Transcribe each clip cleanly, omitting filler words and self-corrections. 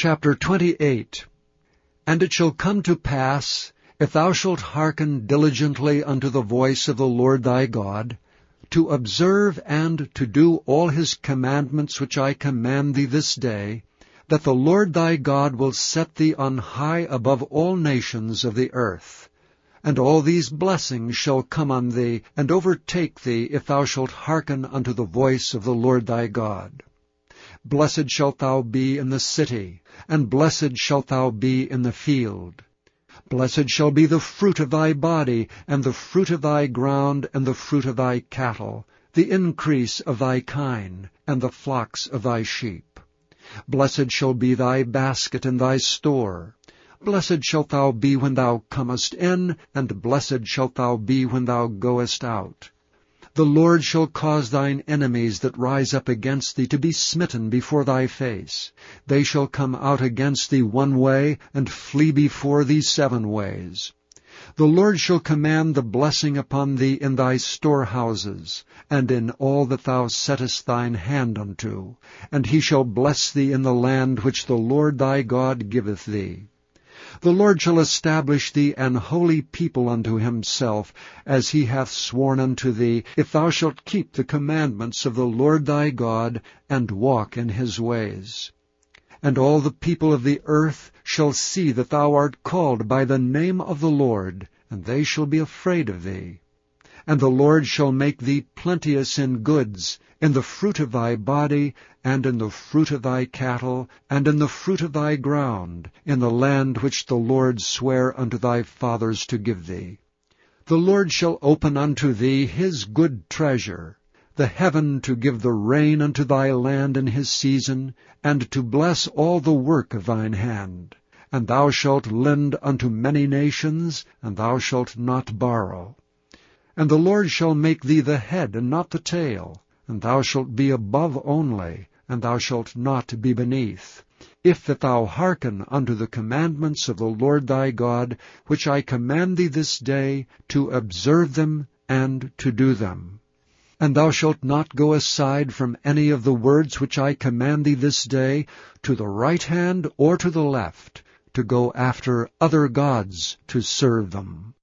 Chapter 28. And it shall come to pass, if thou shalt hearken diligently unto the voice of the Lord thy God, to observe and to do all his commandments which I command thee this day, that the Lord thy God will set thee on high above all nations of the earth. And all these blessings shall come on thee, and overtake thee, if thou shalt hearken unto the voice of the Lord thy God. Blessed shalt thou be in the city, and blessed shalt thou be in the field. Blessed shall be the fruit of thy body, and the fruit of thy ground, and the fruit of thy cattle, the increase of thy kine, and the flocks of thy sheep. Blessed shall be thy basket and thy store. Blessed shalt thou be when thou comest in, and blessed shalt thou be when thou goest out. The Lord shall cause thine enemies that rise up against thee to be smitten before thy face. They shall come out against thee one way, and flee before thee 7 ways. The Lord shall command the blessing upon thee in thy storehouses, and in all that thou settest thine hand unto, and he shall bless thee in the land which the Lord thy God giveth thee. The Lord shall establish thee an holy people unto himself, as he hath sworn unto thee, if thou shalt keep the commandments of the Lord thy God, and walk in his ways. And all the people of the earth shall see that thou art called by the name of the Lord, and they shall be afraid of thee. And the Lord shall make thee plenteous in goods, in the fruit of thy body, and in the fruit of thy cattle, and in the fruit of thy ground, in the land which the Lord sware unto thy fathers to give thee. The Lord shall open unto thee his good treasure, the heaven to give the rain unto thy land in his season, and to bless all the work of thine hand. And thou shalt lend unto many nations, and thou shalt not borrow. And the Lord shall make thee the head and not the tail, and thou shalt be above only, and thou shalt not be beneath, if that thou hearken unto the commandments of the Lord thy God, which I command thee this day, to observe them and to do them. And thou shalt not go aside from any of the words which I command thee this day, to the right hand or to the left, to go after other gods to serve them.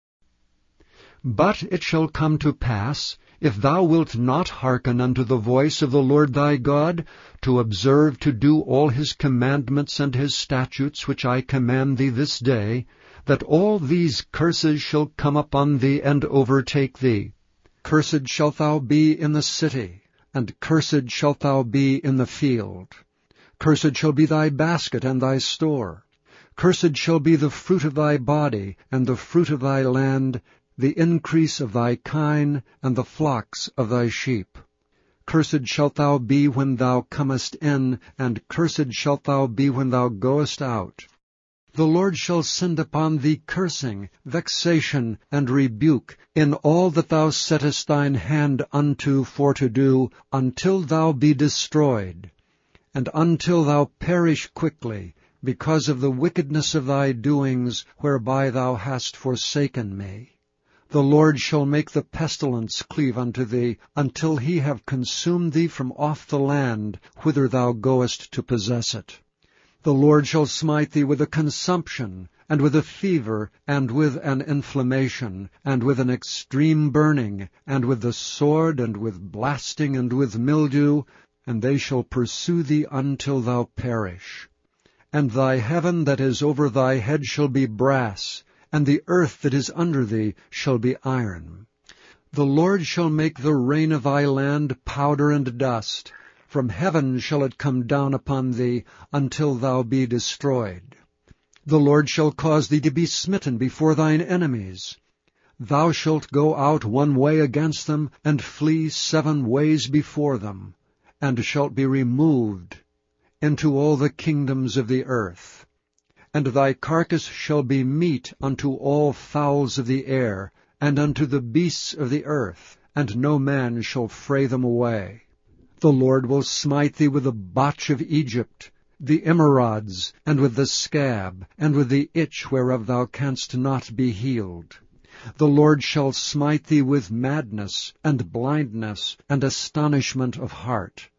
But it shall come to pass, if thou wilt not hearken unto the voice of the Lord thy God, to observe to do all his commandments and his statutes which I command thee this day, that all these curses shall come upon thee and overtake thee. Cursed shalt thou be in the city, and cursed shalt thou be in the field. Cursed shall be thy basket and thy store. Cursed shall be the fruit of thy body, and the fruit of thy land, the increase of thy kine, and the flocks of thy sheep. Cursed shalt thou be when thou comest in, and cursed shalt thou be when thou goest out. The Lord shall send upon thee cursing, vexation, and rebuke, in all that thou settest thine hand unto for to do, until thou be destroyed, and until thou perish quickly, because of the wickedness of thy doings, whereby thou hast forsaken me. The Lord shall make the pestilence cleave unto thee, until he have consumed thee from off the land, whither thou goest to possess it. The Lord shall smite thee with a consumption, and with a fever, and with an inflammation, and with an extreme burning, and with the sword, and with blasting, and with mildew, and they shall pursue thee until thou perish. And thy heaven that is over thy head shall be brass, and the earth that is under thee shall be iron. The Lord shall make the rain of thy land powder and dust. From heaven shall it come down upon thee, until thou be destroyed. The Lord shall cause thee to be smitten before thine enemies. Thou shalt go out one way against them, and flee 7 ways before them, and shalt be removed into all the kingdoms of the earth. And thy carcass shall be meat unto all fowls of the air, and unto the beasts of the earth, and no man shall fray them away. The Lord will smite thee with the botch of Egypt, the emerods, and with the scab, and with the itch whereof thou canst not be healed. The Lord shall smite thee with madness, and blindness, and astonishment of heart.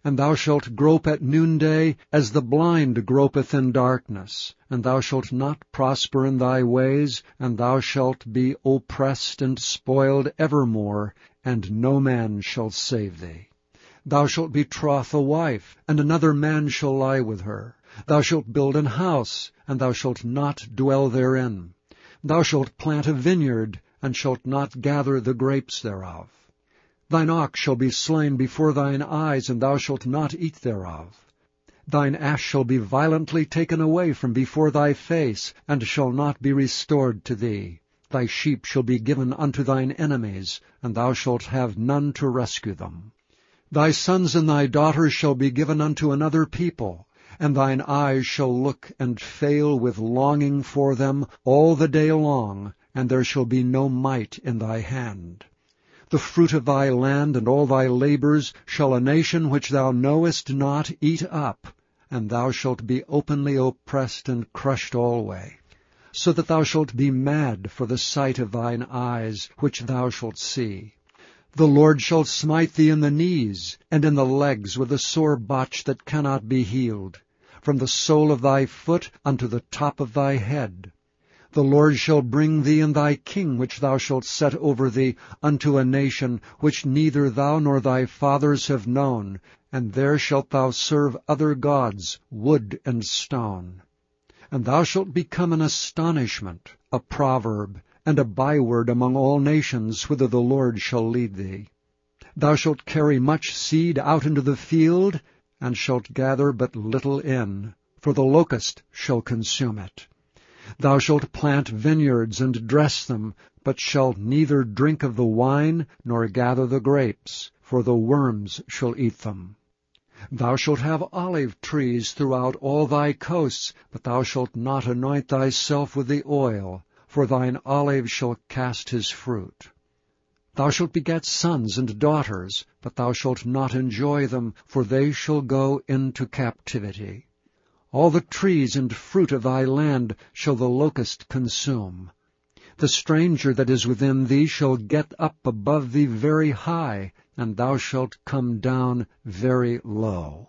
And thou shalt grope at noonday, as the blind gropeth in darkness. And thou shalt not prosper in thy ways, and thou shalt be oppressed and spoiled evermore, and no man shall save thee. Thou shalt betroth a wife, and another man shall lie with her. Thou shalt build an house, and thou shalt not dwell therein. Thou shalt plant a vineyard, and shalt not gather the grapes thereof. Thine ox shall be slain before thine eyes, and thou shalt not eat thereof. Thine ass shall be violently taken away from before thy face, and shall not be restored to thee. Thy sheep shall be given unto thine enemies, and thou shalt have none to rescue them. Thy sons and thy daughters shall be given unto another people, and thine eyes shall look and fail with longing for them all the day long, and there shall be no might in thy hand. The fruit of thy land and all thy labors shall a nation which thou knowest not eat up, and thou shalt be openly oppressed and crushed alway, so that thou shalt be mad for the sight of thine eyes, which thou shalt see. The Lord shall smite thee in the knees, and in the legs with a sore botch that cannot be healed, from the sole of thy foot unto the top of thy head. The Lord shall bring thee and thy king which thou shalt set over thee unto a nation which neither thou nor thy fathers have known, and there shalt thou serve other gods, wood and stone. And thou shalt become an astonishment, a proverb, and a byword among all nations, whither the Lord shall lead thee. Thou shalt carry much seed out into the field, and shalt gather but little in, for the locust shall consume it. Thou shalt plant vineyards and dress them, but shalt neither drink of the wine nor gather the grapes, for the worms shall eat them. Thou shalt have olive trees throughout all thy coasts, but thou shalt not anoint thyself with the oil, for thine olive shall cast his fruit. Thou shalt beget sons and daughters, but thou shalt not enjoy them, for they shall go into captivity. All the trees and fruit of thy land shall the locust consume. The stranger that is within thee shall get up above thee very high, and thou shalt come down very low.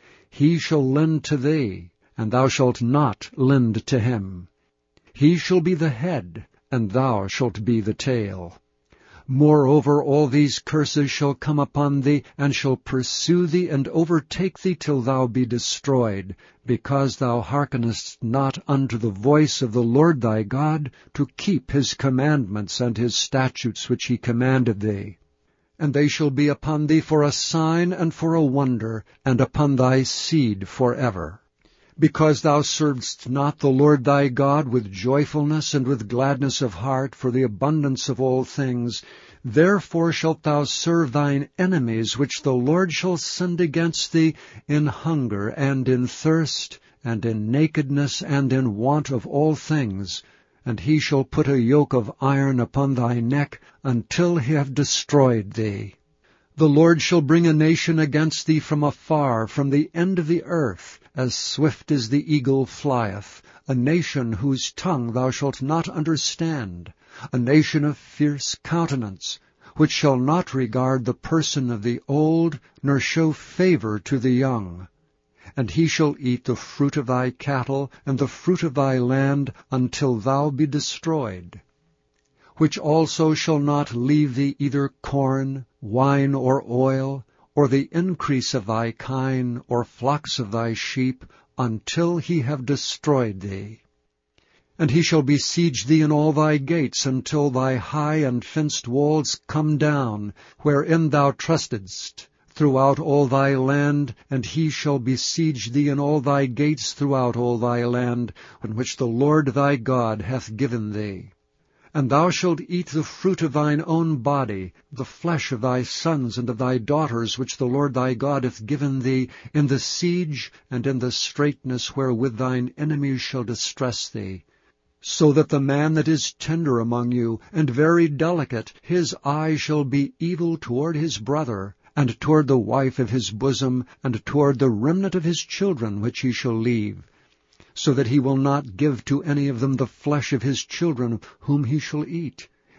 He shall lend to thee, and thou shalt not lend to him. He shall be the head, and thou shalt be the tail. Moreover, all these curses shall come upon thee, and shall pursue thee, and overtake thee till thou be destroyed, because thou hearkenest not unto the voice of the Lord thy God, to keep his commandments and his statutes which he commanded thee. And they shall be upon thee for a sign and for a wonder, and upon thy seed forever. Because thou servedst not the Lord thy God with joyfulness and with gladness of heart for the abundance of all things, therefore shalt thou serve thine enemies, which the Lord shall send against thee in hunger and in thirst, and in nakedness and in want of all things. And he shall put a yoke of iron upon thy neck until he have destroyed thee. The Lord shall bring a nation against thee from afar, from the end of the earth, as swift as the eagle flieth, a nation whose tongue thou shalt not understand, a nation of fierce countenance, which shall not regard the person of the old, nor show favor to the young. And he shall eat the fruit of thy cattle, and the fruit of thy land, until thou be destroyed. Which also shall not leave thee either corn, wine, or oil, or the increase of thy kine, or flocks of thy sheep, until he have destroyed thee. And he shall besiege thee in all thy gates, until thy high and fenced walls come down, wherein thou trustedst, throughout all thy land, and he shall besiege thee in all thy gates throughout all thy land, in which the Lord thy God hath given thee. And thou shalt eat the fruit of thine own body, the flesh of thy sons and of thy daughters, which the Lord thy God hath given thee, in the siege and in the straitness wherewith thine enemies shall distress thee. So that the man that is tender among you, and very delicate, his eye shall be evil toward his brother, and toward the wife of his bosom, and toward the remnant of his children which he shall leave, so that he will not give to any of them the flesh of his children whom he shall eat,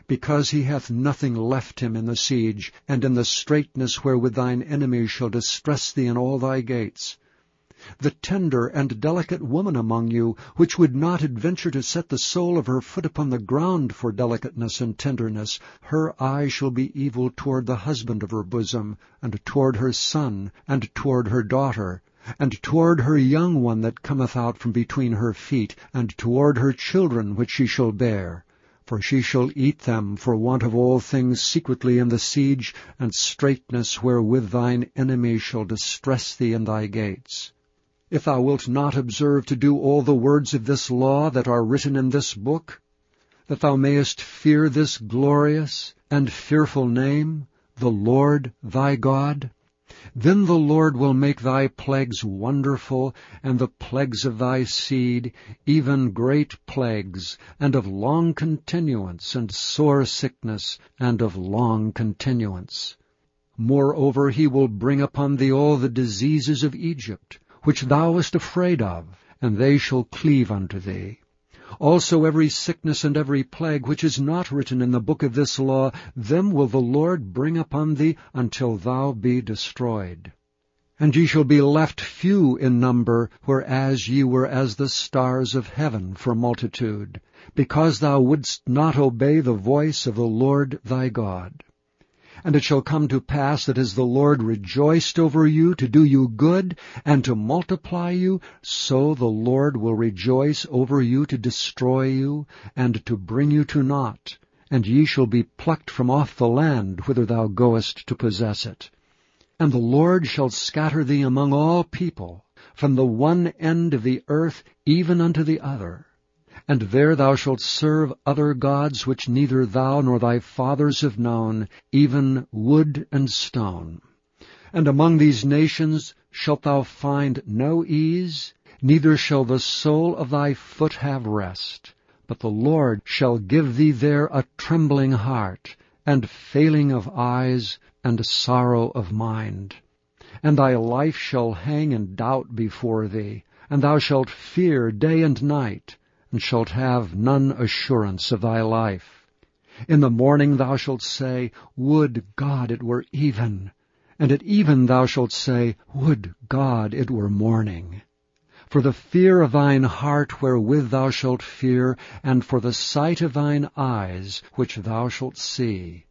because he hath nothing left him in the siege, and in the straitness wherewith thine enemies shall distress thee in all thy gates. The tender and delicate woman among you, which would not adventure to set the sole of her foot upon the ground for delicateness and tenderness, her eye shall be evil toward the husband of her bosom, and toward her son, and toward her daughter, and toward her young one that cometh out from between her feet, and toward her children which she shall bear. For she shall eat them for want of all things secretly in the siege, and straitness wherewith thine enemies shall distress thee in thy gates. If thou wilt not observe to do all the words of this law that are written in this book, that thou mayest fear this glorious and fearful name, the Lord thy God, then the Lord will make thy plagues wonderful, and the plagues of thy seed, even great plagues, and of long continuance, and sore sickness, and of long continuance. Moreover, he will bring upon thee all the diseases of Egypt, which thou wast afraid of, and they shall cleave unto thee. Also every sickness and every plague which is not written in the book of this law, them will the Lord bring upon thee until thou be destroyed. And ye shall be left few in number, whereas ye were as the stars of heaven for multitude, because thou wouldst not obey the voice of the Lord thy God. And it shall come to pass that as the Lord rejoiced over you to do you good and to multiply you, so the Lord will rejoice over you to destroy you and to bring you to naught, and ye shall be plucked from off the land whither thou goest to possess it. And the Lord shall scatter thee among all people, from the one end of the earth even unto the other. And there thou shalt serve other gods which neither thou nor thy fathers have known, even wood and stone. And among these nations shalt thou find no ease, neither shall the sole of thy foot have rest. But the Lord shall give thee there a trembling heart, and failing of eyes, and sorrow of mind. And thy life shall hang in doubt before thee, and thou shalt fear day and night, and shalt have none assurance of thy life. In the morning thou shalt say, Would God it were even! And at even thou shalt say, Would God it were morning! For the fear of thine heart wherewith thou shalt fear, and for the sight of thine eyes which thou shalt see.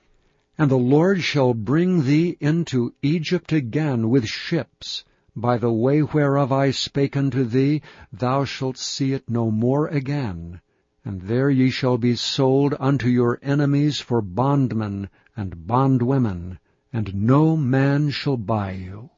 And the Lord shall bring thee into Egypt again with ships. By the way whereof I spake unto thee, thou shalt see it no more again. And there ye shall be sold unto your enemies for bondmen and bondwomen, and no man shall buy you.